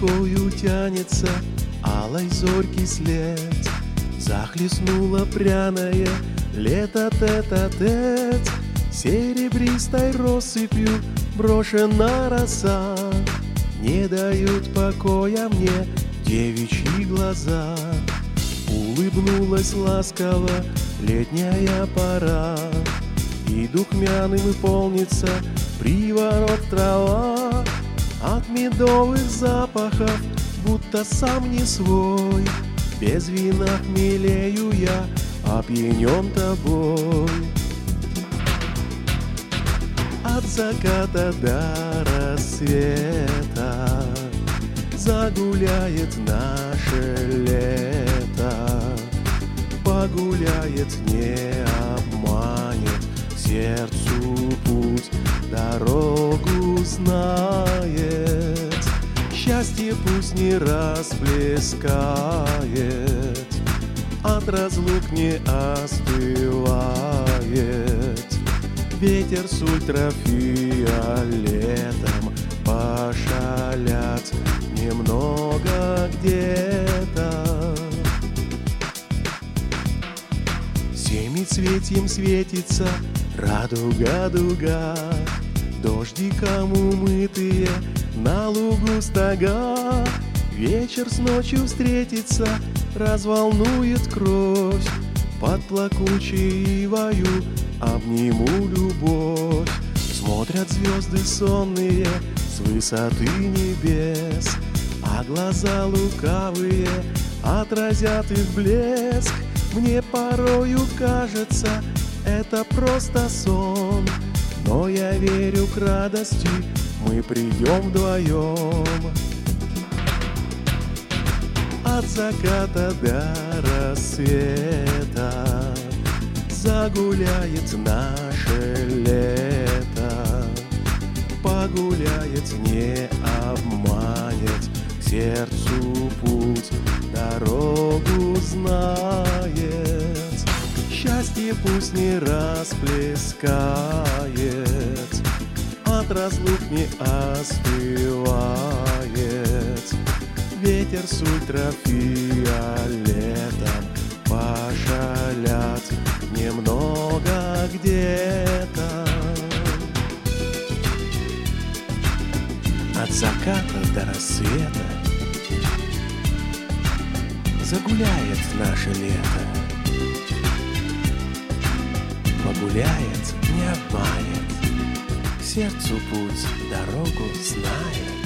рекою тянется алой зорьки след. Захлестнуло пряное лето тет-а-тет, серебристой россыпью брошена роса. Не дают покоя мне девичьи глаза. Улыбнулась ласково летняя пора, и духмяным полнится приворот трава. От медовых запахов будто сам не свой, без вина хмелею я, опьянен тобой. От заката до рассвета загуляет наше лето, погуляет, не обманет, сердцу путь, дорогу знает. Счастье пусть не расплескает, от разлук не остывает. Ветер с ультрафиолетом пошалят немного где-то. Семицветием светится радуга-дуга, дождиком умытые на лугу стога. Вечер с ночью встретится, разволнует кровь. Под плакучей ивою обниму любовь. Смотрят звезды сонные с высоты небес, а глаза лукавые отразят их блеск. Мне порою кажется, это просто сон, но я верю, к радости мы придем вдвоем. От заката до рассвета загуляет наше лето, погуляет, не обманет, к сердцу путь, дорогу знает. Счастье пусть не расплескает, от разлук не остывает. Ветер с ультрафиолетом пошалят немного где-то. От заката до рассвета загуляет наше лето, погуляет, не обманет, к сердцу путь, дорогу знает.